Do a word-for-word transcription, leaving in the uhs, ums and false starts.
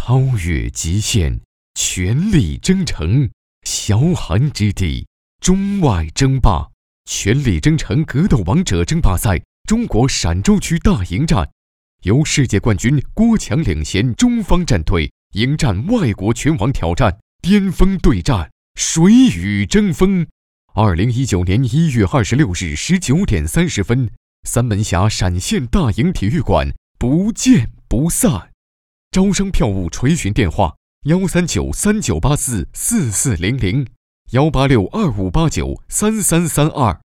超越极限，全力征程，萧寒之地，中外争霸，全力征程格斗王者争霸赛中国陕州区大营战，由世界冠军郭强领衔中方战队迎战外国拳王挑战，巅峰对战，水雨争锋。二零一九年一月二十六日十九点三十分，三门峡陕县大营体育馆，不见不散。招商票务垂询电话：幺三九三九八四四四零零，幺八六二五八九三三三二。